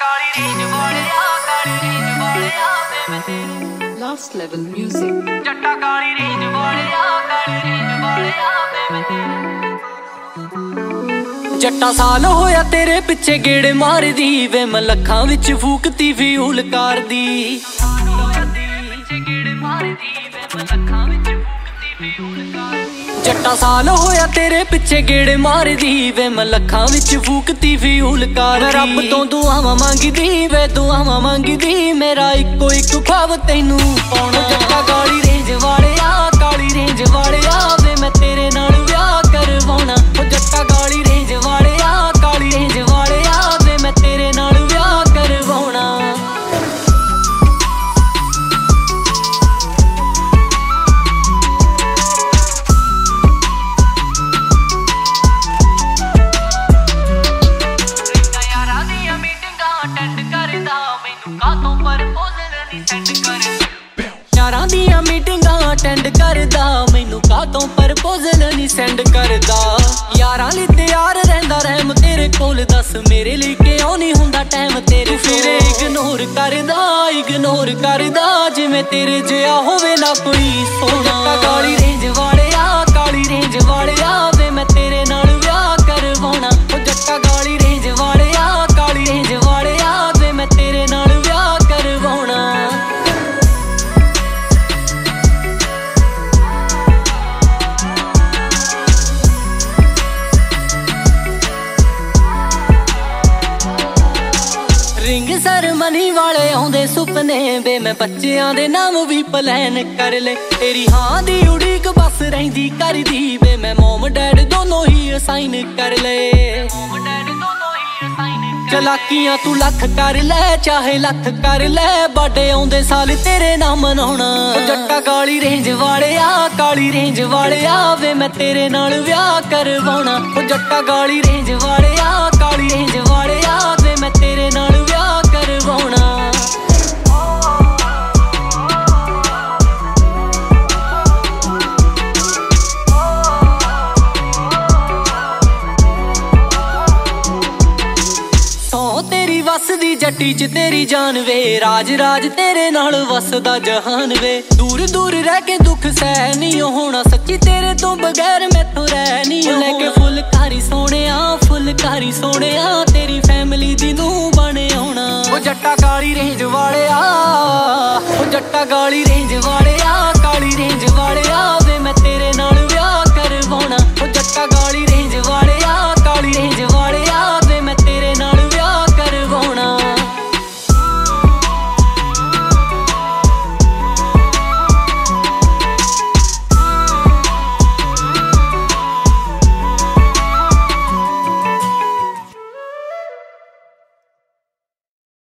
Last level music. जट्टा साल होया तेरे पिछे गेड़े मार दी वे मैं लखां विच फूकती फ्यूल कार दी। जट्टा साल होया तेरे पिछे गेड़े मार दी वे मैं लखां विच फूकती फ्यूल कार दी। रब तो दुआवां मंगदी वे दुआवां मंगदी मेरा इको इक ख्वाब तैनू पाउणा। जट्टा काली रेंज वालिया काली रेंज वालिया वे मैं तेरे नाल विआह करवाउणा। जट्टा काली रेंज वालिया काली रेंज वालिया वे मैं तेरे नाल विआह करवाउणा। यारां दियां मीटिंगां अटेंड करदा मैनू कातों प्रपोजल नहीं सेंड करदा। यारां लई तैयार रहिंदा रैम तेरे कोल दस मेरे लिए क्यों नहीं हुंदा टाइम तेरे फिर इग्नोर करदा जिवें तेरे जिहा होवे ना कोई सोना। काली रेंज वालिया काली रेंज वालिया वे मैं तेरे नाल विआह करवाउणा। जट्टा काली रेंज वालिया काली रेंज वालिया वे मैं तेरे नाल विआह करवाउणा। रिंग सरमनी वाले आउंदे सुपने वे मैं बच्चियां दे नाम भी प्लान कर ले। तेरी हां दी उड़ीक बस रहिंदी करदी वे मैं मोम डैड दोनों ही असाइन कर ले। चलाकियां तू लख कर ले चाहे लख कर ले बड़े आउंदे साल तेरे नाम मनाउणा। जट्टा काली रेंज वालिया काली रेंज वालिया वे मैं तेरे नाल विआह करवाउणा। जट्टा काली रेंज वालिया काली रेंज वालिया वे मैं तेरे नाल विआह करवाउणा। तेरी वसदी जट्टी च तेरी जान वे राज राज तेरे नाल वसदा जहान वे। दूर दूर रह के दुख सह नहीं होना सच्ची तेरे तो बगैर मैथों रह नहीं होना। लेके फुलकारी सोहणिया तेरी फैमिली दी नूं बने आउणा। ओ जट्टा काली रेंज वालिया ओ जट्टा काली रेंज वालिया काली रेंज